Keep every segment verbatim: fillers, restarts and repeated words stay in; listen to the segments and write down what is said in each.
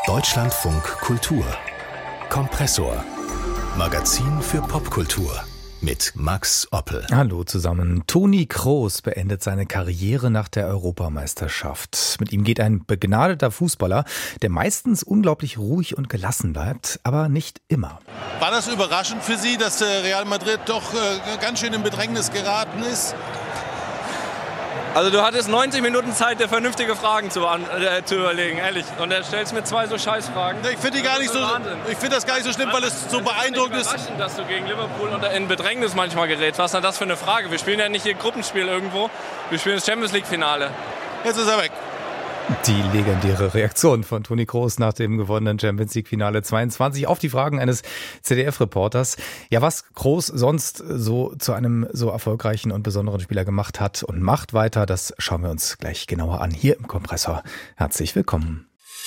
Deutschlandfunk Kultur Kompressor Magazin für Popkultur mit Max Oppel. Hallo zusammen. Toni Kroos beendet seine Karriere nach der Europameisterschaft. Mit ihm geht ein begnadeter Fußballer, der meistens unglaublich ruhig und gelassen bleibt, aber nicht immer. War das überraschend für Sie, dass Real Madrid doch äh, ganz schön in Bedrängnis geraten ist? Also du hattest neunzig Minuten Zeit, dir vernünftige Fragen zu, an, äh, zu überlegen, ehrlich. Und er stellst mir zwei so Scheißfragen. Ich finde die gar nicht so, ich finde das gar nicht so schlimm, weil es so beeindruckend ist. Überraschend, dass du gegen Liverpool in Bedrängnis manchmal gerätst. Was ist denn das für eine Frage? Wir spielen ja nicht hier Gruppenspiel irgendwo. Wir spielen das Champions League Finale. Jetzt ist er weg. Die legendäre Reaktion von Toni Kroos nach dem gewonnenen Champions League Finale zweiundzwanzig auf die Fragen eines Z D F-Reporters. Ja, was Kroos sonst so zu einem so erfolgreichen und besonderen Spieler gemacht hat und macht weiter, das schauen wir uns gleich genauer an hier im Kompressor. Herzlich willkommen.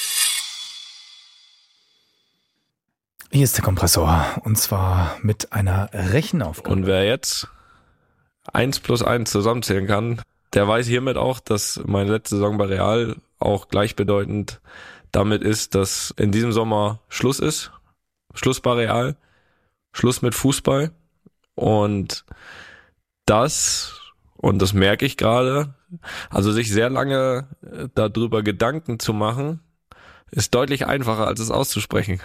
Hier ist der Kompressor und zwar mit einer Rechenaufgabe. Und wer jetzt eins plus eins zusammenzählen kann, der weiß hiermit auch, dass meine letzte Saison bei Real auch gleichbedeutend damit ist, dass in diesem Sommer Schluss ist. Schluss bei Real, Schluss mit Fußball. Und das, und das merke ich gerade, also sich sehr lange darüber Gedanken zu machen, ist deutlich einfacher, als es auszusprechen.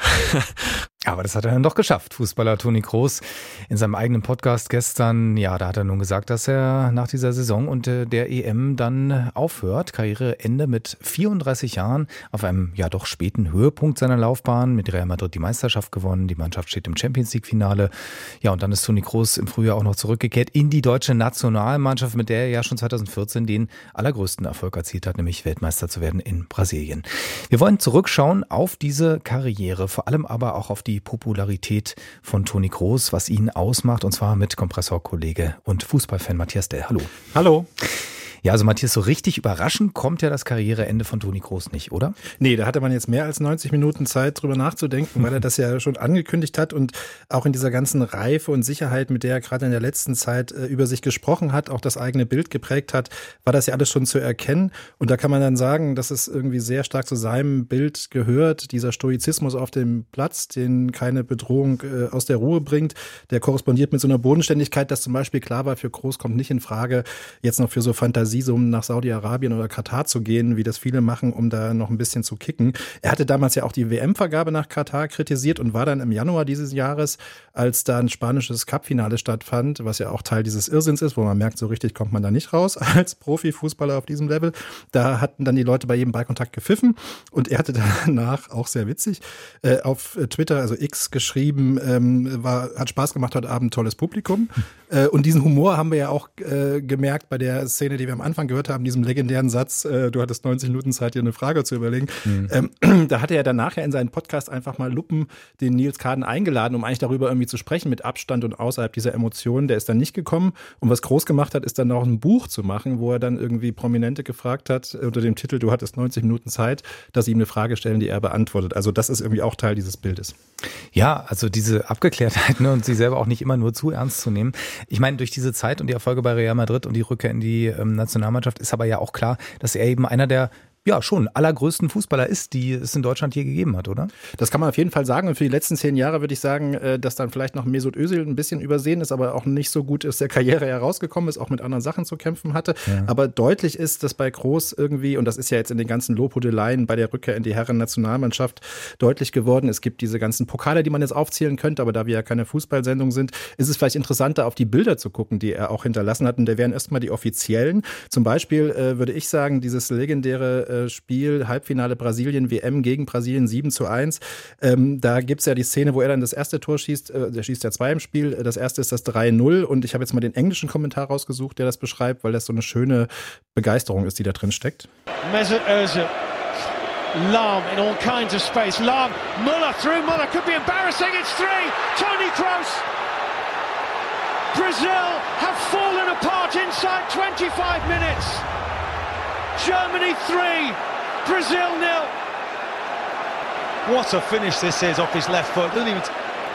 Aber das hat er dann doch geschafft, Fußballer Toni Kroos. In seinem eigenen Podcast gestern, ja, da hat er nun gesagt, dass er nach dieser Saison und der E M dann aufhört. Karriereende mit vierunddreißig Jahren auf einem ja doch späten Höhepunkt seiner Laufbahn. Mit Real Madrid die Meisterschaft gewonnen, die Mannschaft steht im Champions League Finale. Ja, und dann ist Toni Kroos im Frühjahr auch noch zurückgekehrt in die deutsche Nationalmannschaft, mit der er ja schon zweitausendvierzehn den allergrößten Erfolg erzielt hat, nämlich Weltmeister zu werden in Brasilien. Wir wollen zurückschauen auf diese Karriere, vor allem aber auch auf die Popularität von Toni Kroos, was ihn ausmacht, und zwar mit Kompressorkollege und Fußballfan Matthias Dell. Hallo. Hallo. Ja, also Matthias, so richtig überraschend kommt ja das Karriereende von Toni Kroos nicht, oder? Nee, da hatte man jetzt mehr als neunzig Minuten Zeit, drüber nachzudenken, weil er das ja schon angekündigt hat und auch in dieser ganzen Reife und Sicherheit, mit der er gerade in der letzten Zeit äh, über sich gesprochen hat, auch das eigene Bild geprägt hat, war das ja alles schon zu erkennen. Und da kann man dann sagen, dass es irgendwie sehr stark zu seinem Bild gehört, dieser Stoizismus auf dem Platz, den keine Bedrohung äh, aus der Ruhe bringt, der korrespondiert mit so einer Bodenständigkeit, dass zum Beispiel klar war, für Kroos kommt nicht in Frage, jetzt noch für so Fantasie um nach Saudi-Arabien oder Katar zu gehen, wie das viele machen, um da noch ein bisschen zu kicken. Er hatte damals ja auch die W M-Vergabe nach Katar kritisiert und war dann im Januar dieses Jahres, als da ein spanisches Cup-Finale stattfand, was ja auch Teil dieses Irrsinns ist, wo man merkt, so richtig kommt man da nicht raus als Profifußballer auf diesem Level. Da hatten dann die Leute bei jedem Ballkontakt gepfiffen und er hatte danach, auch sehr witzig, äh, auf Twitter, also X, geschrieben, ähm, war, hat Spaß gemacht heute Abend, tolles Publikum. Äh, und diesen Humor haben wir ja auch äh, gemerkt bei der Szene, die wir am Anfang gehört haben, diesem legendären Satz, äh, du hattest neunzig Minuten Zeit, dir eine Frage zu überlegen. Mhm. Ähm, da hatte er dann nachher in seinen Podcast einfach mal Luppen den Nils Kaden eingeladen, um eigentlich darüber irgendwie zu sprechen, mit Abstand und außerhalb dieser Emotionen. Der ist dann nicht gekommen. Und was Kroos gemacht hat, ist dann auch ein Buch zu machen, wo er dann irgendwie Prominente gefragt hat, unter dem Titel, du hattest neunzig Minuten Zeit, dass sie ihm eine Frage stellen, die er beantwortet. Also das ist irgendwie auch Teil dieses Bildes. Ja, also diese Abgeklärtheit, ne, und sich selber auch nicht immer nur zu ernst zu nehmen. Ich meine, durch diese Zeit und die Erfolge bei Real Madrid und die Rückkehr in die ähm, Nationalmannschaft ist aber ja auch klar, dass er eben einer der ja schon allergrößten Fußballer ist, die es in Deutschland je gegeben hat, oder? Das kann man auf jeden Fall sagen. Und für die letzten zehn Jahre würde ich sagen, dass dann vielleicht noch Mesut Özil ein bisschen übersehen ist, aber auch nicht so gut aus der Karriere herausgekommen ist, auch mit anderen Sachen zu kämpfen hatte. Ja. Aber deutlich ist, dass bei Kroos irgendwie, und das ist ja jetzt in den ganzen Lobhudeleien bei der Rückkehr in die Herren-Nationalmannschaft deutlich geworden, es gibt diese ganzen Pokale, die man jetzt aufzählen könnte, aber da wir ja keine Fußballsendung sind, ist es vielleicht interessanter, auf die Bilder zu gucken, die er auch hinterlassen hat. Und da wären erstmal die offiziellen. Zum Beispiel äh, würde ich sagen, dieses legendäre äh, Spiel, Halbfinale Brasilien, W M gegen Brasilien sieben zu eins. Ähm, da gibt es ja die Szene, wo er dann das erste Tor schießt. Äh, der schießt ja zwei im Spiel. Das erste ist das drei null. Und ich habe jetzt mal den englischen Kommentar rausgesucht, der das beschreibt, weil das so eine schöne Begeisterung ist, die da drin steckt. Mesut Özil. Lahm in all kinds of space. Lahm, Müller through. Müller could be embarrassing. It's three. Toni Kroos. Brazil have fallen apart inside twenty-five minutes. Germany three, Brazil nil. What a finish this is off his left foot. Doesn't even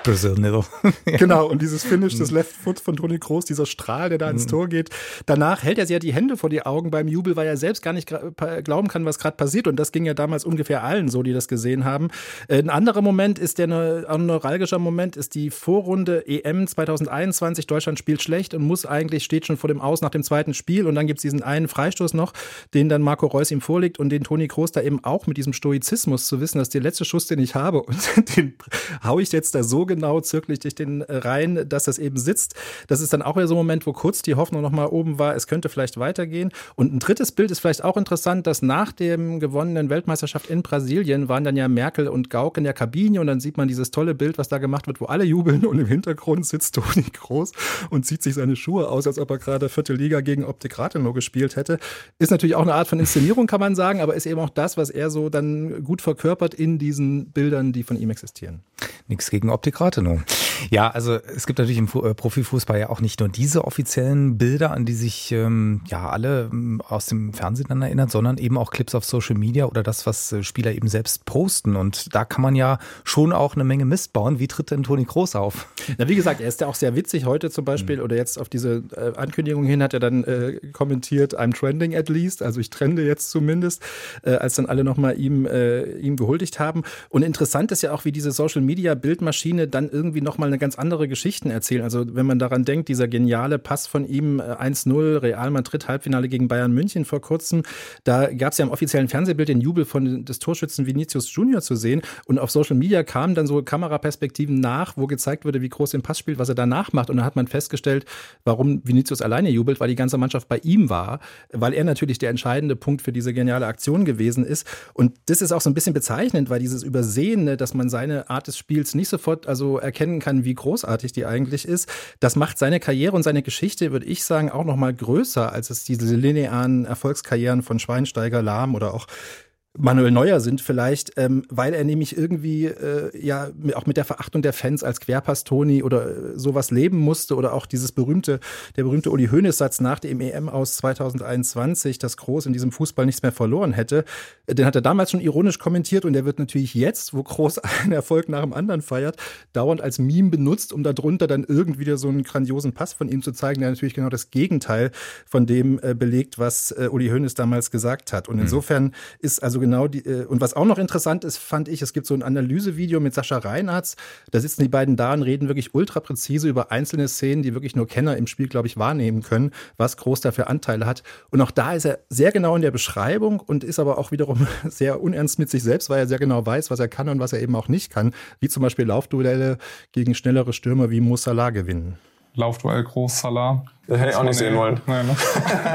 Brazil nil. Genau, und dieses Finish des Left Foot von Toni Kroos, dieser Strahl, der da ins Tor geht. Danach hält er sich ja die Hände vor die Augen beim Jubel, weil er selbst gar nicht glauben kann, was gerade passiert. Und das ging ja damals ungefähr allen so, die das gesehen haben. Ein anderer Moment ist der ein neuralgischer Moment, ist die Vorrunde E M zwanzig einundzwanzig. Deutschland spielt schlecht und muss eigentlich, steht schon vor dem Aus nach dem zweiten Spiel. Und dann gibt es diesen einen Freistoß noch, den dann Marco Reus ihm vorlegt und den Toni Kroos da eben auch mit diesem Stoizismus zu wissen, dass der letzte Schuss, den ich habe, und den hau ich jetzt da so genau, zirkel ich den rein, dass das eben sitzt. Das ist dann auch wieder so ein Moment, wo kurz die Hoffnung nochmal oben war, es könnte vielleicht weitergehen. Und ein drittes Bild ist vielleicht auch interessant, dass nach dem gewonnenen Weltmeisterschaft in Brasilien waren dann ja Merkel und Gauck in der Kabine und dann sieht man dieses tolle Bild, was da gemacht wird, wo alle jubeln und im Hintergrund sitzt Toni Kroos und zieht sich seine Schuhe aus, als ob er gerade vierte Liga gegen Optik Rathenow gespielt hätte. Ist natürlich auch eine Art von Inszenierung, kann man sagen, aber ist eben auch das, was er so dann gut verkörpert in diesen Bildern, die von ihm existieren. Nichts gegen Optik Rathenow. Ja, also es gibt natürlich im Profifußball ja auch nicht nur diese offiziellen Bilder, an die sich ähm, ja alle ähm, aus dem Fernsehen dann erinnern, sondern eben auch Clips auf Social Media oder das, was äh, Spieler eben selbst posten. Und da kann man ja schon auch eine Menge Mist bauen. Wie tritt denn Toni Kroos auf? Na, wie gesagt, er ist ja auch sehr witzig heute zum Beispiel, mhm. oder jetzt auf diese äh, Ankündigung hin hat er dann äh, kommentiert, I'm trending at least, also ich trende jetzt zumindest, äh, als dann alle nochmal ihm, äh, ihm gehuldigt haben. Und interessant ist ja auch, wie diese Social-Media-Bildmaschine dann irgendwie nochmal eine ganz andere Geschichten erzählen. Also wenn man daran denkt, dieser geniale Pass von ihm, eins null, Real Madrid, Halbfinale gegen Bayern München vor kurzem, da gab es ja im offiziellen Fernsehbild den Jubel von des Torschützen Vinicius Junior zu sehen und auf Social Media kamen dann so Kameraperspektiven nach, wo gezeigt wurde, wie Kroos den Pass spielt, was er danach macht und dann hat man festgestellt, warum Vinicius alleine jubelt, weil die ganze Mannschaft bei ihm war, weil er natürlich der entscheidende Punkt für diese geniale Aktion gewesen ist und das ist auch so ein bisschen bezeichnend, weil dieses Übersehene, dass man seine Art des Spiels nicht sofort also erkennen kann, wie großartig die eigentlich ist. Das macht seine Karriere und seine Geschichte, würde ich sagen, auch noch mal größer, als es diese linearen Erfolgskarrieren von Schweinsteiger, Lahm oder auch Manuel Neuer sind vielleicht, ähm, weil er nämlich irgendwie äh, ja auch mit der Verachtung der Fans als Querpass-Toni oder äh, sowas leben musste oder auch dieses berühmte, der berühmte Uli Hoeneß-Satz nach dem E M aus zwanzig einundzwanzig, dass Kroos in diesem Fußball nichts mehr verloren hätte, den hat er damals schon ironisch kommentiert und der wird natürlich jetzt, wo Kroos einen Erfolg nach dem anderen feiert, dauernd als Meme benutzt, um darunter dann irgendwie wieder so einen grandiosen Pass von ihm zu zeigen, der natürlich genau das Gegenteil von dem äh, belegt, was äh, Uli Hoeneß damals gesagt hat. Und insofern ist also genau die, und was auch noch interessant ist, fand ich, es gibt so ein Analysevideo mit Sascha Reinhartz, da sitzen die beiden da und reden wirklich ultra präzise über einzelne Szenen, die wirklich nur Kenner im Spiel, glaube ich, wahrnehmen können, was Kroos da für Anteile hat. Und auch da ist er sehr genau in der Beschreibung und ist aber auch wiederum sehr unernst mit sich selbst, weil er sehr genau weiß, was er kann und was er eben auch nicht kann, wie zum Beispiel Laufduelle gegen schnellere Stürmer wie Mo Salah gewinnen. Laufduell Kroos, Salah. Das hätte ich auch nicht sehen wollen. Nein, ne?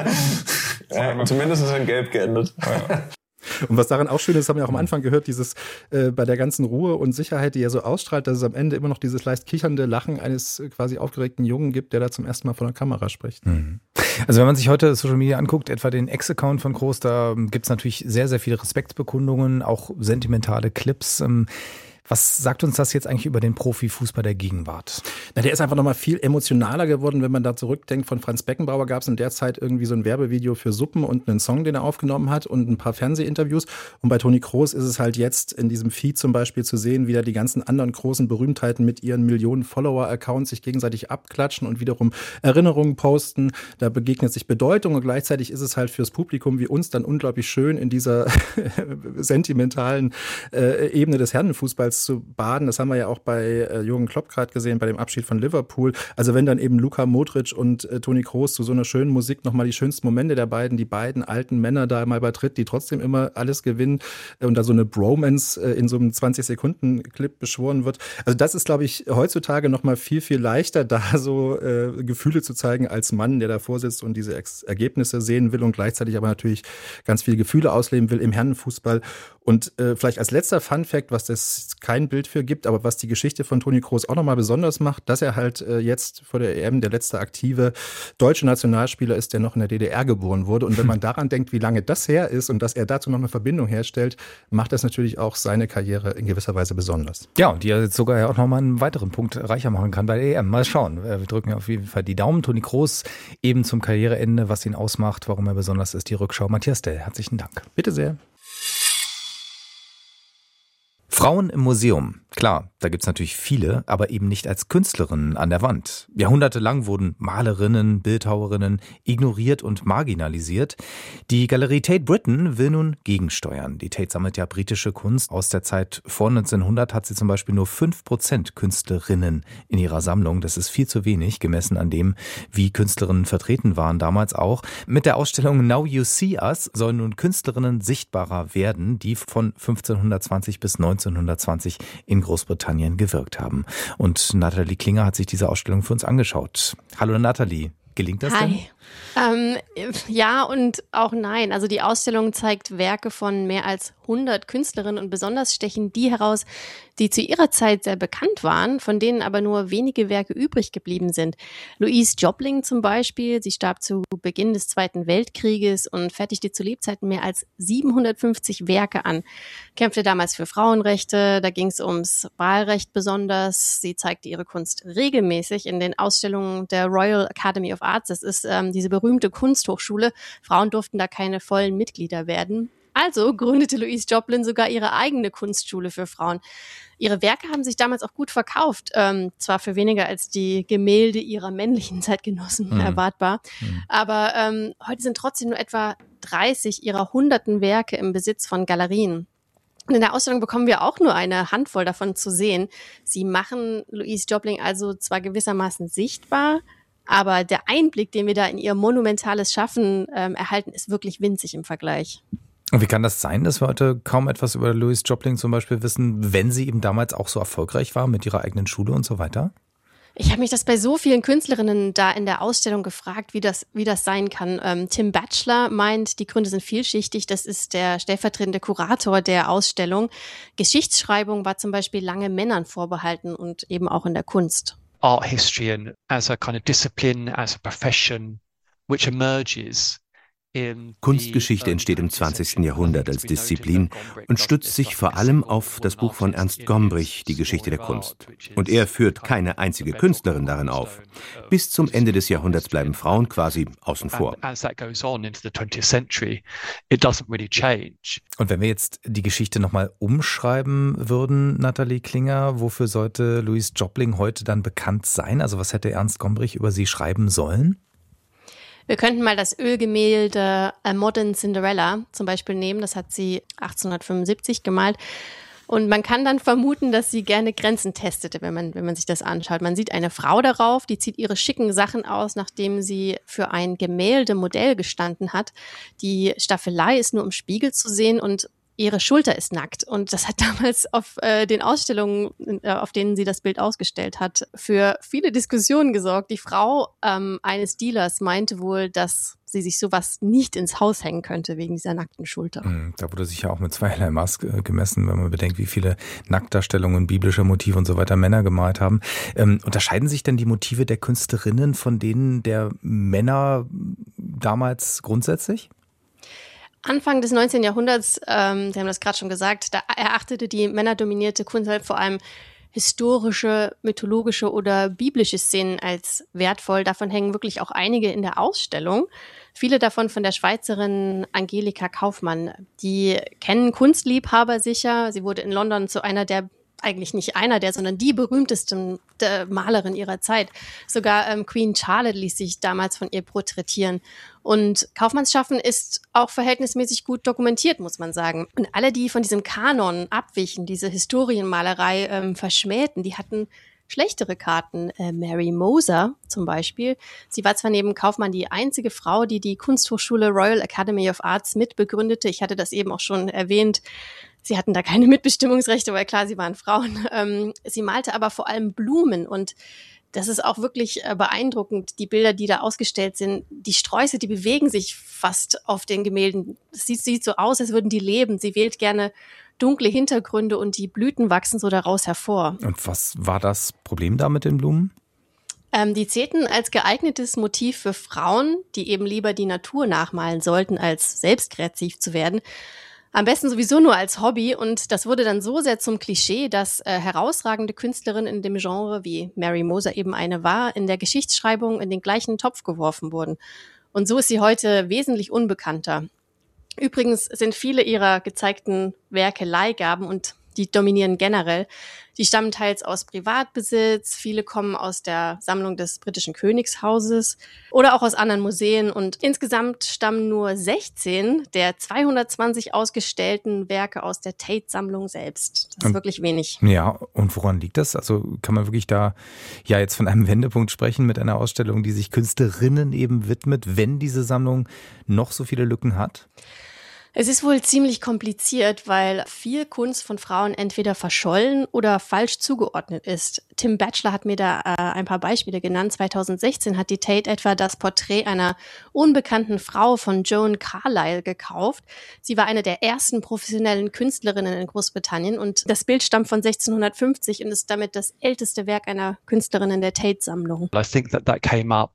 Ja, zumindest ist er in Gelb geendet. Ja. Und was daran auch schön ist, haben wir auch am Anfang gehört, dieses äh, bei der ganzen Ruhe und Sicherheit, die er so ausstrahlt, dass es am Ende immer noch dieses leicht kichernde Lachen eines quasi aufgeregten Jungen gibt, der da zum ersten Mal vor der Kamera spricht. Mhm. Also wenn man sich heute Social Media anguckt, etwa den Ex-Account von Kroos, da gibt es natürlich sehr, sehr viele Respektsbekundungen, auch sentimentale Clips. Ähm, Was sagt uns das jetzt eigentlich über den Profifußball der Gegenwart? Na, der ist einfach nochmal viel emotionaler geworden, wenn man da zurückdenkt. Von Franz Beckenbauer gab es in der Zeit irgendwie so ein Werbevideo für Suppen und einen Song, den er aufgenommen hat und ein paar Fernsehinterviews. Und bei Toni Kroos ist es halt jetzt in diesem Feed zum Beispiel zu sehen, wie da die ganzen anderen großen Berühmtheiten mit ihren Millionen Follower-Accounts sich gegenseitig abklatschen und wiederum Erinnerungen posten. Da begegnet sich Bedeutung und gleichzeitig ist es halt fürs Publikum wie uns dann unglaublich schön, in dieser sentimentalen äh, Ebene des Herrenfußballs zu baden. Das haben wir ja auch bei äh, Jürgen Klopp gerade gesehen, bei dem Abschied von Liverpool. Also wenn dann eben Luka Modric und äh, Toni Kroos zu so einer schönen Musik nochmal die schönsten Momente der beiden, die beiden alten Männer da mal übertritt, die trotzdem immer alles gewinnen äh, und da so eine Bromance äh, in so einem zwanzig-Sekunden-Clip beschworen wird. Also das ist, glaube ich, heutzutage nochmal viel, viel leichter, da so äh, Gefühle zu zeigen als Mann, der davor sitzt und diese Ex- Ergebnisse sehen will und gleichzeitig aber natürlich ganz viele Gefühle ausleben will im Herrenfußball. Und äh, vielleicht als letzter Fun-Fact, was das kein Bild für gibt, aber was die Geschichte von Toni Kroos auch nochmal besonders macht, dass er halt äh, jetzt vor der E M der letzte aktive deutsche Nationalspieler ist, der noch in der D D R geboren wurde. Und wenn man daran denkt, wie lange das her ist und dass er dazu noch eine Verbindung herstellt, macht das natürlich auch seine Karriere in gewisser Weise besonders. Ja, und die er jetzt sogar ja auch nochmal einen weiteren Punkt reicher machen kann bei der E M. Mal schauen. Wir drücken auf jeden Fall die Daumen. Toni Kroos eben zum Karriereende, was ihn ausmacht, warum er besonders ist, die Rückschau. Matthias Dell, herzlichen Dank. Bitte sehr. Frauen im Museum. Klar, da gibt's natürlich viele, aber eben nicht als Künstlerinnen an der Wand. Jahrhundertelang wurden Malerinnen, Bildhauerinnen ignoriert und marginalisiert. Die Galerie Tate Britain will nun gegensteuern. Die Tate sammelt ja britische Kunst. Aus der Zeit vor neunzehnhundert hat sie zum Beispiel nur fünf Prozent Künstlerinnen in ihrer Sammlung. Das ist viel zu wenig, gemessen an dem, wie Künstlerinnen vertreten waren damals auch. Mit der Ausstellung Now You See Us sollen nun Künstlerinnen sichtbarer werden, die von fünfzehnhundertzwanzig bis neunzehnhundertzwanzig in Großbritannien gewirkt haben. Und Nathalie Klinger hat sich diese Ausstellung für uns angeschaut. Hallo Nathalie, gelingt das denn? Hi. Ähm, ja und auch nein. Also die Ausstellung zeigt Werke von mehr als hundert Künstlerinnen und besonders stechen die heraus, die zu ihrer Zeit sehr bekannt waren, von denen aber nur wenige Werke übrig geblieben sind. Louise Jobling zum Beispiel, sie starb zu Beginn des Zweiten Weltkrieges und fertigte zu Lebzeiten mehr als siebenhundertfünfzig Werke an. Kämpfte damals für Frauenrechte, da ging es ums Wahlrecht besonders. Sie zeigte ihre Kunst regelmäßig in den Ausstellungen der Royal Academy of Arts. Das ist ähm, diese berühmte Kunsthochschule. Frauen durften da keine vollen Mitglieder werden. Also gründete Louise Joplin sogar ihre eigene Kunstschule für Frauen. Ihre Werke haben sich damals auch gut verkauft, ähm, zwar für weniger als die Gemälde ihrer männlichen Zeitgenossen mhm. erwartbar, mhm. aber ähm, heute sind trotzdem nur etwa dreißig ihrer hunderten Werke im Besitz von Galerien. Und in der Ausstellung bekommen wir auch nur eine Handvoll davon zu sehen. Sie machen Louise Jobling also zwar gewissermaßen sichtbar, aber der Einblick, den wir da in ihr monumentales Schaffen ähm, erhalten, ist wirklich winzig im Vergleich. Und wie kann das sein, dass wir heute kaum etwas über Louise Jobling zum Beispiel wissen, wenn sie eben damals auch so erfolgreich war mit ihrer eigenen Schule und so weiter? Ich habe mich das bei so vielen Künstlerinnen da in der Ausstellung gefragt, wie das, wie das sein kann. Ähm, Tim Batchelor meint, die Gründe sind vielschichtig. Das ist der stellvertretende Kurator der Ausstellung. Geschichtsschreibung war zum Beispiel lange Männern vorbehalten und eben auch in der Kunst. Art history and as a kind of discipline, as a profession, which emerges. Kunstgeschichte entsteht im zwanzigsten Jahrhundert als Disziplin und stützt sich vor allem auf das Buch von Ernst Gombrich, Die Geschichte der Kunst. Und er führt keine einzige Künstlerin darin auf. Bis zum Ende des Jahrhunderts bleiben Frauen quasi außen vor. Und wenn wir jetzt die Geschichte nochmal umschreiben würden, Nathalie Klinger, wofür sollte Louise Jobling heute dann bekannt sein? Also was hätte Ernst Gombrich über sie schreiben sollen? Wir könnten mal das Ölgemälde A Modern Cinderella zum Beispiel nehmen. Das hat sie achtzehnhundertfünfundsiebzig gemalt. Und man kann dann vermuten, dass sie gerne Grenzen testete, wenn man, wenn man sich das anschaut. Man sieht eine Frau darauf, die zieht ihre schicken Sachen aus, nachdem sie für ein Gemäldemodell gestanden hat. Die Staffelei ist nur im Spiegel zu sehen und ihre Schulter ist nackt. Und das hat damals auf äh, den Ausstellungen, äh, auf denen sie das Bild ausgestellt hat, für viele Diskussionen gesorgt. Die Frau ähm, eines Dealers meinte wohl, dass sie sich sowas nicht ins Haus hängen könnte wegen dieser nackten Schulter. Da wurde sich ja auch mit zweierlei Maß gemessen, wenn man bedenkt, wie viele Nacktdarstellungen biblischer Motive und so weiter Männer gemalt haben. Ähm, unterscheiden sich denn die Motive der Künstlerinnen von denen der Männer damals grundsätzlich? Anfang des neunzehnten Jahrhunderts, ähm, Sie haben das gerade schon gesagt, da erachtete die männerdominierte Kunst halt vor allem historische, mythologische oder biblische Szenen als wertvoll. Davon hängen wirklich auch einige in der Ausstellung. Viele davon von der Schweizerin Angelika Kaufmann. Die kennen Kunstliebhaber sicher. Sie wurde in London zu einer der eigentlich nicht einer der, sondern die berühmtesten der Malerin ihrer Zeit. Sogar ähm, Queen Charlotte ließ sich damals von ihr porträtieren. Und Kaufmanns Schaffen ist auch verhältnismäßig gut dokumentiert, muss man sagen. Und alle, die von diesem Kanon abwichen, diese Historienmalerei ähm, verschmähten, die hatten schlechtere Karten. Äh, Mary Moser zum Beispiel. Sie war zwar neben Kaufmann die einzige Frau, die die Kunsthochschule Royal Academy of Arts mitbegründete. Ich hatte das eben auch schon erwähnt. Sie hatten da keine Mitbestimmungsrechte, weil klar, sie waren Frauen. Ähm, sie malte aber vor allem Blumen und das ist auch wirklich äh, beeindruckend, die Bilder, die da ausgestellt sind. Die Sträuße, die bewegen sich fast auf den Gemälden. Es sieht, sieht so aus, als würden die leben. Sie wählt gerne dunkle Hintergründe und die Blüten wachsen so daraus hervor. Und was war das Problem da mit den Blumen? Ähm, die zählten als geeignetes Motiv für Frauen, die eben lieber die Natur nachmalen sollten, als selbst kreativ zu werden. Am besten sowieso nur als Hobby und das wurde dann so sehr zum Klischee, dass äh, herausragende Künstlerinnen in dem Genre, wie Mary Moser eben eine war, in der Geschichtsschreibung in den gleichen Topf geworfen wurden. Und so ist sie heute wesentlich unbekannter. Übrigens sind viele ihrer gezeigten Werke Leihgaben und die dominieren generell. Die stammen teils aus Privatbesitz, viele kommen aus der Sammlung des britischen Königshauses oder auch aus anderen Museen und insgesamt stammen nur sechzehn der zweihundertzwanzig ausgestellten Werke aus der Tate-Sammlung selbst. Das ist wirklich wenig. Ja, und woran liegt das? Also kann man wirklich da ja jetzt von einem Wendepunkt sprechen mit einer Ausstellung, die sich Künstlerinnen eben widmet, wenn diese Sammlung noch so viele Lücken hat? Es ist wohl ziemlich kompliziert, weil viel Kunst von Frauen entweder verschollen oder falsch zugeordnet ist. Tim Batchelor hat mir da äh, ein paar Beispiele genannt. zweitausendsechzehn hat die Tate etwa das Porträt einer unbekannten Frau von Joan Carlyle gekauft. Sie war eine der ersten professionellen Künstlerinnen in Großbritannien und das Bild stammt von sechzehnhundertfünfzig und ist damit das älteste Werk einer Künstlerin in der Tate-Sammlung. I think that that came up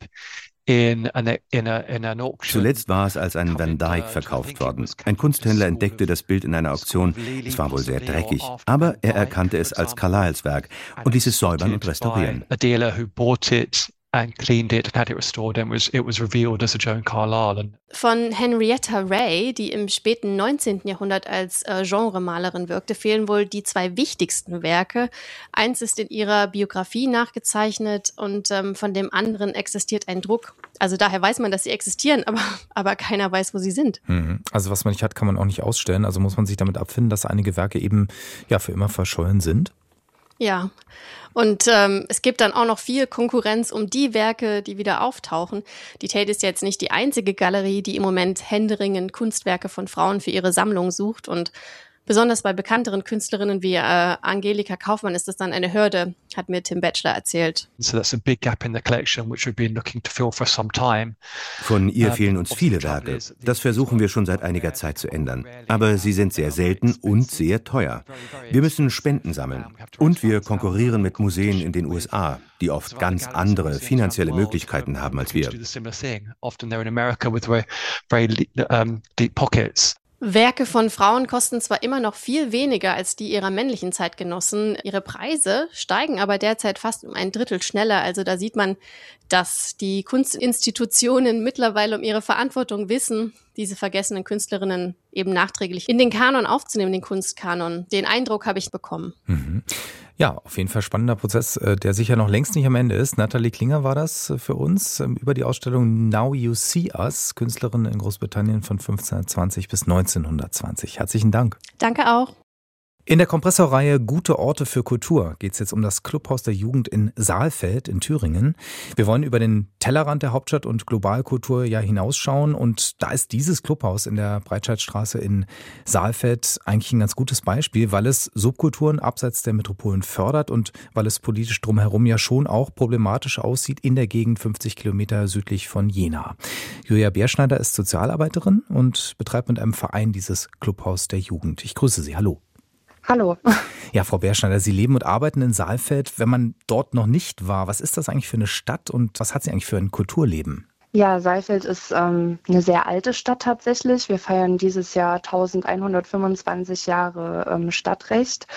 In a, in a, in an auction. Zuletzt war es als ein Van Dyck verkauft worden. Ein Kunsthändler entdeckte das Bild in einer Auktion. Es war wohl sehr dreckig, aber er erkannte es als Carlyles Werk und ließ es säubern und restaurieren. A dealer who bought it and cleaned it and had it restored and was, it was revealed as a Joan Carlyle. Von Henrietta Ray, die im späten neunzehnten Jahrhundert als äh, Genremalerin wirkte, fehlen wohl die zwei wichtigsten Werke. Eins ist in ihrer Biografie nachgezeichnet und ähm, von dem anderen existiert ein Druck. Also daher weiß man, dass sie existieren, aber, aber keiner weiß, wo sie sind. Also was man nicht hat, kann man auch nicht ausstellen. Also muss man sich damit abfinden, dass einige Werke eben ja für immer verschollen sind. Ja, und ähm, es gibt dann auch noch viel Konkurrenz um die Werke, die wieder auftauchen. Die Tate ist jetzt nicht die einzige Galerie, die im Moment händeringend Kunstwerke von Frauen für ihre Sammlung sucht. Und besonders bei bekannteren Künstlerinnen wie äh, Angelika Kaufmann ist das dann eine Hürde, hat mir Tim Batchelor erzählt. So that's a big gap in the collection, which we've been looking to fill for some time. Von ihr fehlen uns viele Werke. Das versuchen wir schon seit einiger Zeit zu ändern. Aber sie sind sehr selten und sehr teuer. Wir müssen Spenden sammeln. Und wir konkurrieren mit Museen in den U S A, die oft ganz andere finanzielle Möglichkeiten haben als wir. Often they're in America with very, very um, deep pockets. Werke von Frauen kosten zwar immer noch viel weniger als die ihrer männlichen Zeitgenossen. Ihre Preise steigen aber derzeit fast um ein Drittel schneller. Also da sieht man, dass die Kunstinstitutionen mittlerweile um ihre Verantwortung wissen, diese vergessenen Künstlerinnen eben nachträglich in den Kanon aufzunehmen, den Kunstkanon. Den Eindruck habe ich bekommen. Mhm. Ja, auf jeden Fall spannender Prozess, der sicher noch längst nicht am Ende ist. Nathalie Klinger war das für uns über die Ausstellung Now You See Us, Künstlerin in Großbritannien von fünfzehnhundertzwanzig bis neunzehnhundertzwanzig. Herzlichen Dank. Danke auch. In der Kompressorreihe Gute Orte für Kultur geht es jetzt um das Clubhaus der Jugend in Saalfeld in Thüringen. Wir wollen über den Tellerrand der Hauptstadt und Globalkultur ja hinausschauen und da ist dieses Clubhaus in der Breitscheidstraße in Saalfeld eigentlich ein ganz gutes Beispiel, weil es Subkulturen abseits der Metropolen fördert und weil es politisch drumherum ja schon auch problematisch aussieht in der Gegend fünfzig Kilometer südlich von Jena. Julia Bärschneider ist Sozialarbeiterin und betreibt mit einem Verein dieses Clubhaus der Jugend. Ich grüße Sie. Hallo. Hallo. Ja, Frau Bärschneider, Sie leben und arbeiten in Saalfeld. Wenn man dort noch nicht war, was ist das eigentlich für eine Stadt und was hat sie eigentlich für ein Kulturleben? Ja, Saalfeld ist ähm, eine sehr alte Stadt tatsächlich. Wir feiern dieses Jahr elfhundertfünfundzwanzig Jahre ähm, Stadtrecht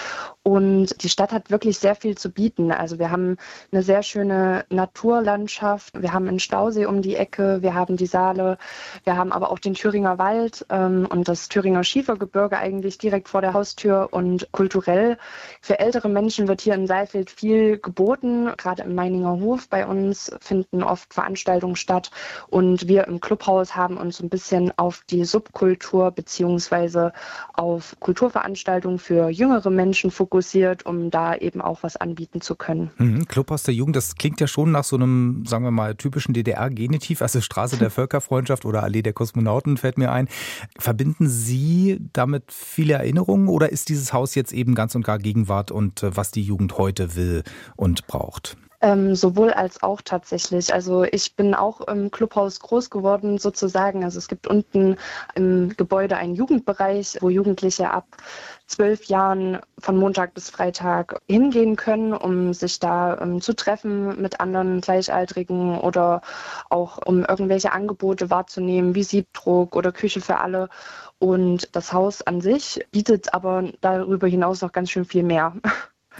und die Stadt hat wirklich sehr viel zu bieten. Also wir haben eine sehr schöne Naturlandschaft, wir haben einen Stausee um die Ecke, wir haben die Saale, wir haben aber auch den Thüringer Wald ähm, und das Thüringer Schiefergebirge eigentlich direkt vor der Haustür und kulturell für ältere Menschen wird hier in Saalfeld viel geboten. Gerade im Meininger Hof bei uns finden oft Veranstaltungen statt. Und wir im Clubhaus haben uns ein bisschen auf die Subkultur beziehungsweise auf Kulturveranstaltungen für jüngere Menschen fokussiert, um da eben auch was anbieten zu können. Mhm, Clubhaus der Jugend, das klingt ja schon nach so einem, sagen wir mal, typischen D D R-Genitiv, also Straße der Völkerfreundschaft oder Allee der Kosmonauten fällt mir ein. Verbinden Sie damit viele Erinnerungen oder ist dieses Haus jetzt eben ganz und gar Gegenwart und was die Jugend heute will und braucht? Ähm, sowohl als auch tatsächlich. Also ich bin auch im Clubhaus groß geworden sozusagen. Also es gibt unten im Gebäude einen Jugendbereich, wo Jugendliche ab zwölf Jahren von Montag bis Freitag hingehen können, um sich da ähm, zu treffen mit anderen Gleichaltrigen oder auch um irgendwelche Angebote wahrzunehmen, wie Siebdruck oder Küche für alle. Und das Haus an sich bietet aber darüber hinaus noch ganz schön viel mehr. Nämlich?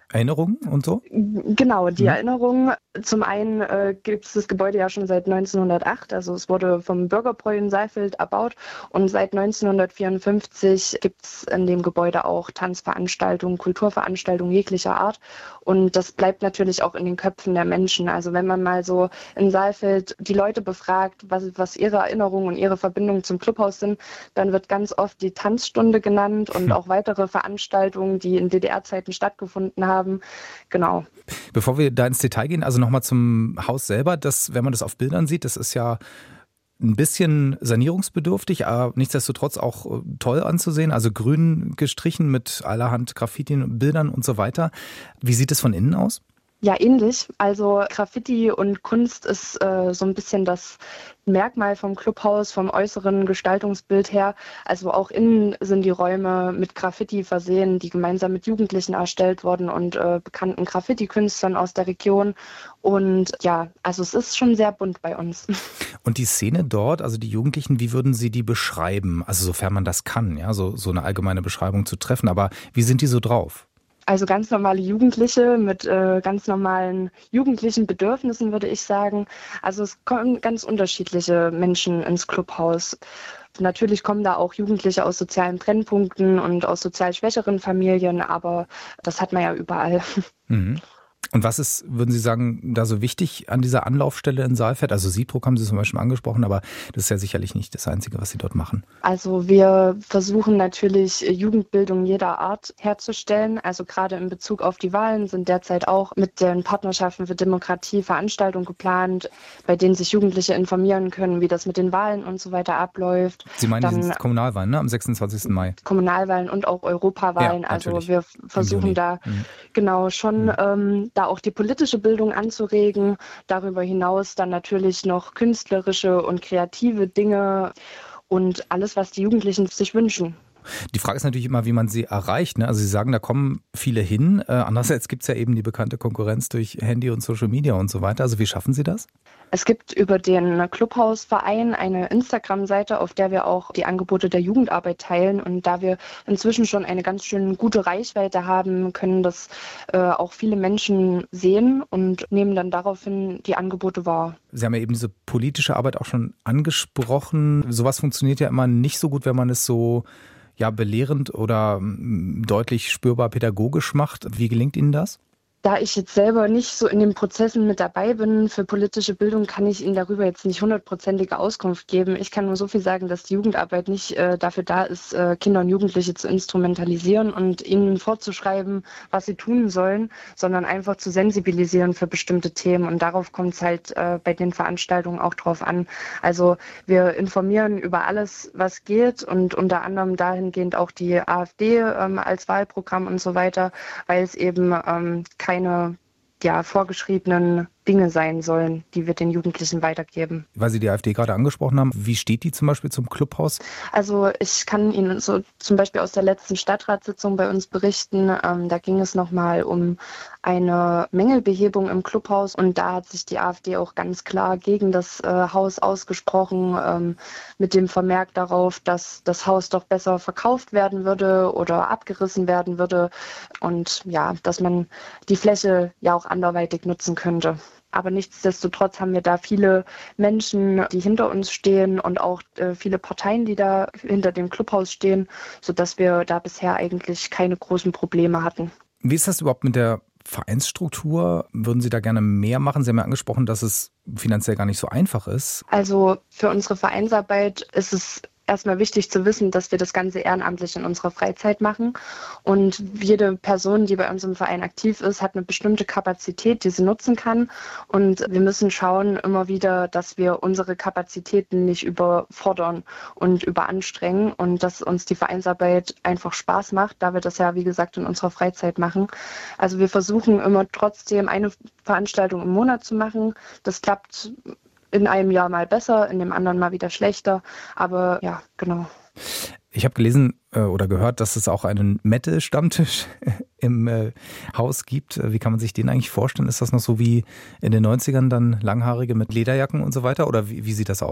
Erinnerungen und so? Genau, die mhm. Erinnerungen. Zum einen äh, gibt es das Gebäude ja schon seit neunzehnhundertacht, also es wurde vom Bürgerbräu in Saalfeld erbaut und seit neunzehnhundertvierundfünfzig gibt es in dem Gebäude auch Tanzveranstaltungen, Kulturveranstaltungen jeglicher Art und das bleibt natürlich auch in den Köpfen der Menschen. Also wenn man mal so in Saalfeld die Leute befragt, was, was ihre Erinnerungen und ihre Verbindungen zum Clubhaus sind, dann wird ganz oft die Tanzstunde genannt und auch weitere Veranstaltungen, die in D D R-Zeiten stattgefunden haben. Genau. Bevor wir da ins Detail gehen, also nochmal zum Haus selber, das, wenn man das auf Bildern sieht, das ist ja ein bisschen sanierungsbedürftig, aber nichtsdestotrotz auch toll anzusehen, also grün gestrichen mit allerhand Graffiti, Bildern und so weiter. Wie sieht es von innen aus? Ja, ähnlich. Also Graffiti und Kunst ist äh, so ein bisschen das Merkmal vom Clubhaus, vom äußeren Gestaltungsbild her. Also auch innen sind die Räume mit Graffiti versehen, die gemeinsam mit Jugendlichen erstellt wurden und äh, bekannten Graffiti-Künstlern aus der Region. Und ja, also es ist schon sehr bunt bei uns. Und die Szene dort, also die Jugendlichen, wie würden Sie die beschreiben? Also sofern man das kann, ja, so, so eine allgemeine Beschreibung zu treffen. Aber wie sind die so drauf? Also ganz normale Jugendliche mit äh, ganz normalen jugendlichen Bedürfnissen, würde ich sagen. Also es kommen ganz unterschiedliche Menschen ins Clubhaus. Natürlich kommen da auch Jugendliche aus sozialen Brennpunkten und aus sozial schwächeren Familien, aber das hat man ja überall. Mhm. Und was ist, würden Sie sagen, da so wichtig an dieser Anlaufstelle in Saalfeld? Also Siebdruck haben Sie zum Beispiel angesprochen, aber das ist ja sicherlich nicht das Einzige, was Sie dort machen. Also wir versuchen natürlich Jugendbildung jeder Art herzustellen. Also gerade in Bezug auf die Wahlen sind derzeit auch mit den Partnerschaften für Demokratie Veranstaltungen geplant, bei denen sich Jugendliche informieren können, wie das mit den Wahlen und so weiter abläuft. Sie meinen Dann, die Kommunalwahlen, ne? Am sechsundzwanzigsten Mai? Kommunalwahlen und auch Europawahlen. Ja, also wir versuchen da mhm. genau schon mhm. ähm, da auch die politische Bildung anzuregen. Darüber hinaus dann natürlich noch künstlerische und kreative Dinge und alles, was die Jugendlichen sich wünschen. Die Frage ist natürlich immer, wie man sie erreicht. Ne? Also Sie sagen, da kommen viele hin. Äh, andererseits gibt es ja eben die bekannte Konkurrenz durch Handy und Social Media und so weiter. Also wie schaffen Sie das? Es gibt über den Clubhausverein eine Instagram-Seite, auf der wir auch die Angebote der Jugendarbeit teilen. Und da wir inzwischen schon eine ganz schön gute Reichweite haben, können das äh, auch viele Menschen sehen und nehmen dann daraufhin die Angebote wahr. Sie haben ja eben diese politische Arbeit auch schon angesprochen. Sowas funktioniert ja immer nicht so gut, wenn man es so ja belehrend oder deutlich spürbar pädagogisch macht. Wie gelingt Ihnen das? Da ich jetzt selber nicht so in den Prozessen mit dabei bin für politische Bildung, kann ich Ihnen darüber jetzt nicht hundertprozentige Auskunft geben. Ich kann nur so viel sagen, dass die Jugendarbeit nicht äh, dafür da ist, äh, Kinder und Jugendliche zu instrumentalisieren und ihnen vorzuschreiben, was sie tun sollen, sondern einfach zu sensibilisieren für bestimmte Themen. Und darauf kommt es halt äh, bei den Veranstaltungen auch drauf an. Also wir informieren über alles, was geht und unter anderem dahingehend auch die AfD ähm, als Wahlprogramm und so weiter, weil es eben ähm, keine keine ja, vorgeschriebenen Dinge sein sollen, die wir den Jugendlichen weitergeben. Weil Sie die AfD gerade angesprochen haben, wie steht die zum Beispiel zum Clubhaus? Also ich kann Ihnen so zum Beispiel aus der letzten Stadtratssitzung bei uns berichten, ähm, da ging es nochmal um eine Mängelbehebung im Clubhaus und da hat sich die AfD auch ganz klar gegen das äh, Haus ausgesprochen, ähm, mit dem Vermerk darauf, dass das Haus doch besser verkauft werden würde oder abgerissen werden würde und ja, dass man die Fläche ja auch anderweitig nutzen könnte. Aber nichtsdestotrotz haben wir da viele Menschen, die hinter uns stehen und auch äh, viele Parteien, die da hinter dem Clubhaus stehen, sodass wir da bisher eigentlich keine großen Probleme hatten. Wie ist das überhaupt mit der Vereinsstruktur? Würden Sie da gerne mehr machen? Sie haben ja angesprochen, dass es finanziell gar nicht so einfach ist. Also für unsere Vereinsarbeit ist es erstmal wichtig zu wissen, dass wir das Ganze ehrenamtlich in unserer Freizeit machen. Und jede Person, die bei uns im Verein aktiv ist, hat eine bestimmte Kapazität, die sie nutzen kann. Und wir müssen schauen immer wieder, dass wir unsere Kapazitäten nicht überfordern und überanstrengen und dass uns die Vereinsarbeit einfach Spaß macht, da wir das ja, wie gesagt, in unserer Freizeit machen. Also wir versuchen immer trotzdem eine Veranstaltung im Monat zu machen. Das klappt in einem Jahr mal besser, in dem anderen mal wieder schlechter. Aber ja, genau. Ich habe gelesen äh, oder gehört, dass es auch einen Metal-Stammtisch im äh, Haus gibt. Wie kann man sich den eigentlich vorstellen? Ist das noch so wie in den neunzigern dann Langhaarige mit Lederjacken und so weiter? Oder wie, wie sieht das aus?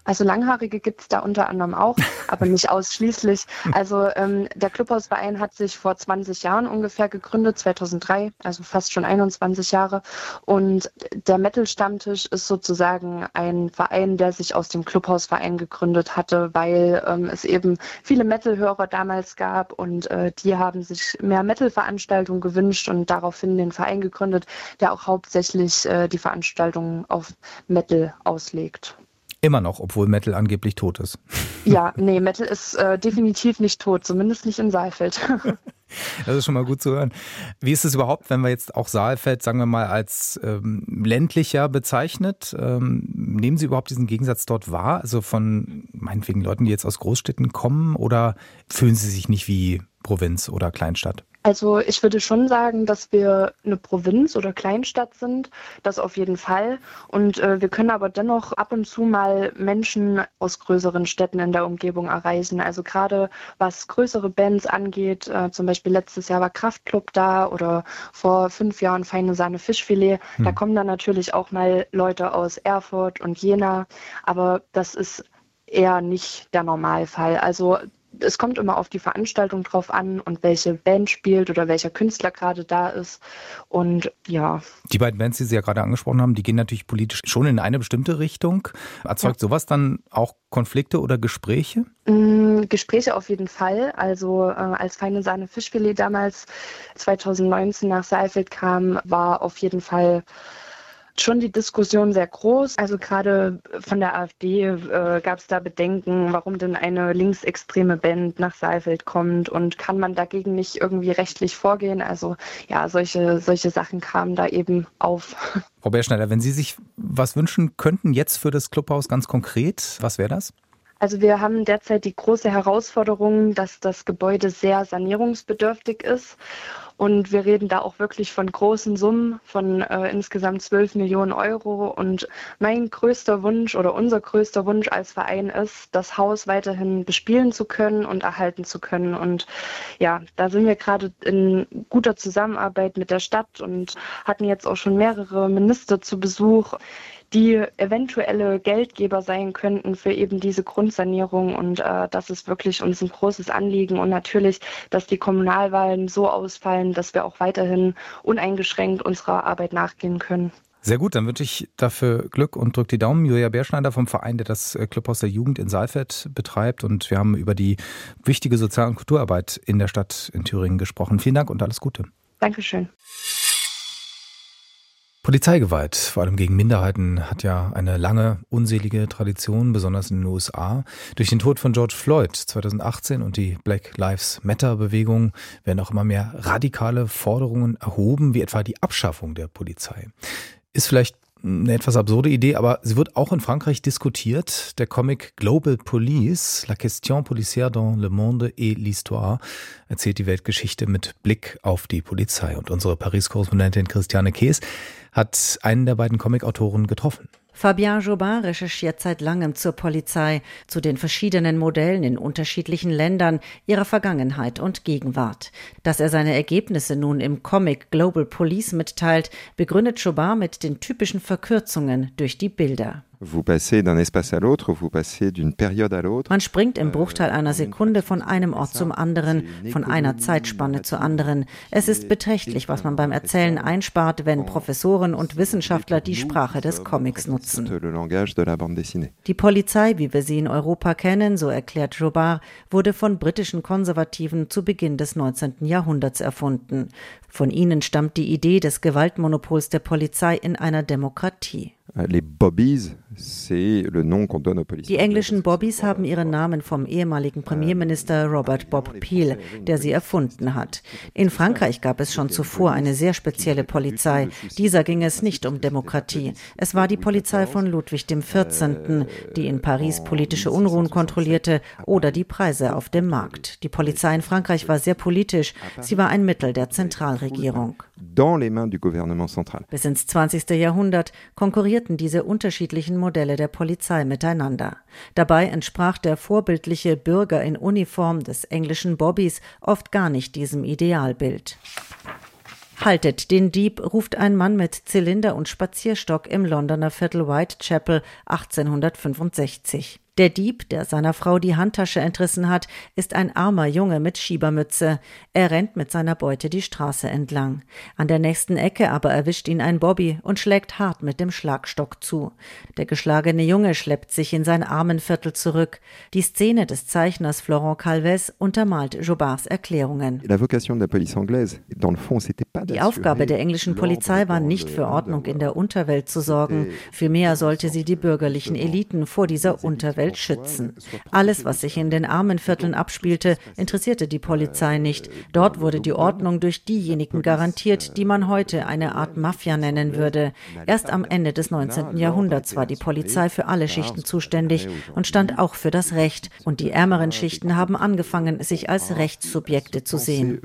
Also Langhaarige gibt es da unter anderem auch, aber nicht ausschließlich. Also ähm, der Clubhausverein hat sich vor zwanzig Jahren ungefähr gegründet, zweitausenddrei, also fast schon einundzwanzig Jahre. Und der Metal-Stammtisch ist sozusagen ein Verein, der sich aus dem Clubhausverein gegründet hatte, weil ähm, es eben viele Metal-Hörer damals gab und äh, die haben sich mehr Metal-Veranstaltungen gewünscht und daraufhin den Verein gegründet, der auch hauptsächlich äh, die Veranstaltungen auf Metal auslegt. Immer noch, obwohl Metal angeblich tot ist. Ja, nee, Metal ist äh, definitiv nicht tot, zumindest nicht in Saalfeld. Das ist schon mal gut zu hören. Wie ist es überhaupt, wenn wir jetzt auch Saalfeld, sagen wir mal, als ähm, ländlicher bezeichnet? Ähm, nehmen Sie überhaupt diesen Gegensatz dort wahr? Also von meinetwegen Leuten, die jetzt aus Großstädten kommen, oder fühlen Sie sich nicht wie Provinz oder Kleinstadt? Also ich würde schon sagen, dass wir eine Provinz oder Kleinstadt sind, das auf jeden Fall. Und äh, wir können aber dennoch ab und zu mal Menschen aus größeren Städten in der Umgebung erreichen. Also gerade was größere Bands angeht, äh, zum Beispiel letztes Jahr war Kraftklub da oder vor fünf Jahren Feine Sahne Fischfilet. Hm. Da kommen dann natürlich auch mal Leute aus Erfurt und Jena, aber das ist eher nicht der Normalfall. Also es kommt immer auf die Veranstaltung drauf an und welche Band spielt oder welcher Künstler gerade da ist. Und ja. Die beiden Bands, die Sie ja gerade angesprochen haben, die gehen natürlich politisch schon in eine bestimmte Richtung. Erzeugt ja. sowas dann auch Konflikte oder Gespräche? Mm, Gespräche auf jeden Fall. Also äh, als Feine Sahne Fischfilet damals zweitausendneunzehn nach Saalfeld kam, war auf jeden Fall schon die Diskussion sehr groß. Also gerade von der AfD äh, gab es da Bedenken, warum denn eine linksextreme Band nach Saalfeld kommt und kann man dagegen nicht irgendwie rechtlich vorgehen. Also ja, solche, solche Sachen kamen da eben auf. Frau Bärschneider, wenn Sie sich was wünschen könnten jetzt für das Clubhaus ganz konkret, was wäre das? Also wir haben derzeit die große Herausforderung, dass das Gebäude sehr sanierungsbedürftig ist. Und wir reden da auch wirklich von großen Summen, von äh, insgesamt zwölf Millionen Euro. Und mein größter Wunsch oder unser größter Wunsch als Verein ist, das Haus weiterhin bespielen zu können und erhalten zu können. Und ja, da sind wir gerade in guter Zusammenarbeit mit der Stadt und hatten jetzt auch schon mehrere Minister zu Besuch, die eventuelle Geldgeber sein könnten für eben diese Grundsanierung. Und äh, das ist wirklich uns ein großes Anliegen. Und natürlich, dass die Kommunalwahlen so ausfallen, dass wir auch weiterhin uneingeschränkt unserer Arbeit nachgehen können. Sehr gut, dann wünsche ich dafür Glück und drücke die Daumen. Julia Bärschneider vom Verein, der das Clubhaus der Jugend in Saalfeld betreibt. Und wir haben über die wichtige Sozial- und Kulturarbeit in der Stadt in Thüringen gesprochen. Vielen Dank und alles Gute. Dankeschön. Polizeigewalt, vor allem gegen Minderheiten, hat ja eine lange, unselige Tradition, besonders in den U S A. Durch den Tod von George Floyd zweitausendachtzehn und die Black Lives Matter-Bewegung werden auch immer mehr radikale Forderungen erhoben, wie etwa die Abschaffung der Polizei. Ist vielleicht eine etwas absurde Idee, aber sie wird auch in Frankreich diskutiert. Der Comic Global Police, La question policière dans le monde et l'histoire, erzählt die Weltgeschichte mit Blick auf die Polizei. Und unsere Paris-Korrespondentin Christiane Kees hat einen der beiden Comicautoren getroffen. Fabien Jobin recherchiert seit langem zur Polizei, zu den verschiedenen Modellen in unterschiedlichen Ländern, ihrer Vergangenheit und Gegenwart. Dass er seine Ergebnisse nun im Comic Global Police mitteilt, begründet Jobin mit den typischen Verkürzungen durch die Bilder. Man springt im Bruchteil einer Sekunde von einem Ort zum anderen, von einer Zeitspanne zur anderen. Es ist beträchtlich, was man beim Erzählen einspart, wenn Professoren und Wissenschaftler die Sprache des Comics nutzen. Die Polizei, wie wir sie in Europa kennen, so erklärt Jobin, wurde von britischen Konservativen zu Beginn des neunzehnten Jahrhunderts erfunden. Von ihnen stammt die Idee des Gewaltmonopols der Polizei in einer Demokratie. Die englischen Bobbies haben ihren Namen vom ehemaligen Premierminister Robert Bob Peel, der sie erfunden hat. In Frankreich gab es schon zuvor eine sehr spezielle Polizei. Dieser ging es nicht um Demokratie. Es war die Polizei von Ludwig dem vierzehnten, die in Paris politische Unruhen kontrollierte oder die Preise auf dem Markt. Die Polizei in Frankreich war sehr politisch. Sie war ein Mittel der Zentralregierung. Bis ins zwanzigste Jahrhundert konkurrierten diese unterschiedlichen Modelle der Polizei miteinander. Dabei entsprach der vorbildliche Bürger in Uniform des englischen Bobbies oft gar nicht diesem Idealbild. Haltet den Dieb, ruft ein Mann mit Zylinder und Spazierstock im Londoner Viertel Whitechapel achtzehnhundertfünfundsechzig. Der Dieb, der seiner Frau die Handtasche entrissen hat, ist ein armer Junge mit Schiebermütze. Er rennt mit seiner Beute die Straße entlang. An der nächsten Ecke aber erwischt ihn ein Bobby und schlägt hart mit dem Schlagstock zu. Der geschlagene Junge schleppt sich in sein Armenviertel zurück. Die Szene des Zeichners Florent Calvez untermalt Jobards Erklärungen. Die Aufgabe der englischen Polizei war nicht für Ordnung in der Unterwelt zu sorgen. Vielmehr sollte sie die bürgerlichen Eliten vor dieser Unterwelt schützen. Alles, was sich in den Armenvierteln abspielte, interessierte die Polizei nicht. Dort wurde die Ordnung durch diejenigen garantiert, die man heute eine Art Mafia nennen würde. Erst am Ende des neunzehnten Jahrhunderts war die Polizei für alle Schichten zuständig und stand auch für das Recht. Und die ärmeren Schichten haben angefangen, sich als Rechtssubjekte zu sehen.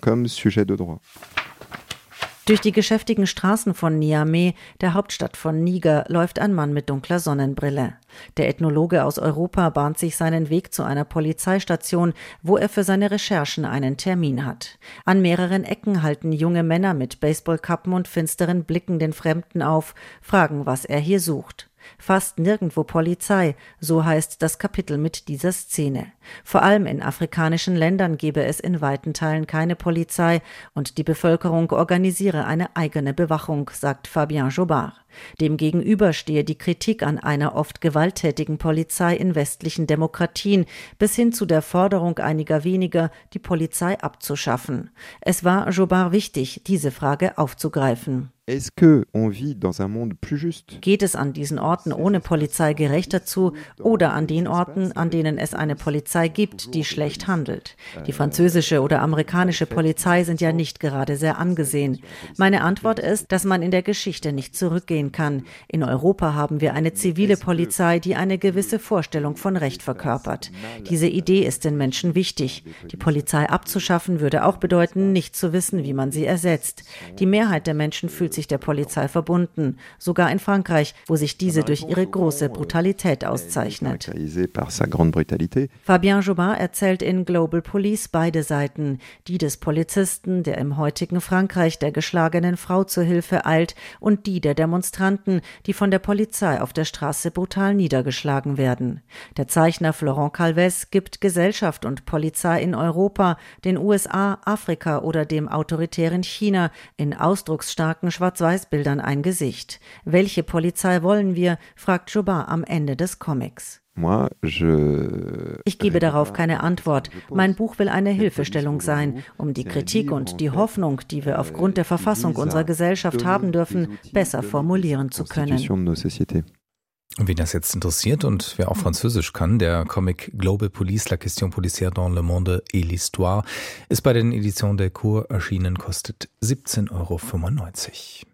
Durch die geschäftigen Straßen von Niamey, der Hauptstadt von Niger, läuft ein Mann mit dunkler Sonnenbrille. Der Ethnologe aus Europa bahnt sich seinen Weg zu einer Polizeistation, wo er für seine Recherchen einen Termin hat. An mehreren Ecken halten junge Männer mit Baseballkappen und finsteren Blicken den Fremden auf, fragen, was er hier sucht. Fast nirgendwo Polizei, so heißt das Kapitel mit dieser Szene. Vor allem in afrikanischen Ländern gebe es in weiten Teilen keine Polizei und die Bevölkerung organisiere eine eigene Bewachung, sagt Fabien Jobard. Demgegenüber stehe die Kritik an einer oft gewalttätigen Polizei in westlichen Demokratien bis hin zu der Forderung einiger weniger, die Polizei abzuschaffen. Es war Jobard wichtig, diese Frage aufzugreifen. Geht es an diesen Orten ohne Polizei gerechter zu oder an den Orten, an denen es eine Polizei gibt, die schlecht handelt? Die französische oder amerikanische Polizei sind ja nicht gerade sehr angesehen. Meine Antwort ist, dass man in der Geschichte nicht zurückgehen kann. In Europa haben wir eine zivile Polizei, die eine gewisse Vorstellung von Recht verkörpert. Diese Idee ist den Menschen wichtig. Die Polizei abzuschaffen würde auch bedeuten, nicht zu wissen, wie man sie ersetzt. Die Mehrheit der Menschen fühlt sich der Polizei verbunden, sogar in Frankreich, wo sich diese durch ihre große Brutalität auszeichnet. Fabien Jobard erzählt in Global Police beide Seiten, die des Polizisten, der im heutigen Frankreich der geschlagenen Frau zur Hilfe eilt, und die der Demonstranten, die von der Polizei auf der Straße brutal niedergeschlagen werden. Der Zeichner Florent Calvez gibt Gesellschaft und Polizei in Europa, den U S A, Afrika oder dem autoritären China in ausdrucksstarken Schwarz-Weiß-Bildern ein Gesicht. Welche Polizei wollen wir, fragt Jobard am Ende des Comics. Ich gebe darauf keine Antwort. Mein Buch will eine Hilfestellung sein, um die Kritik und die Hoffnung, die wir aufgrund der Verfassung unserer Gesellschaft haben dürfen, besser formulieren zu können. Und wen das jetzt interessiert und wer auch Französisch kann, der Comic Global Police, la question policière dans le monde et l'histoire ist bei den Editions Delcourt erschienen, kostet siebzehn Euro fünfundneunzig.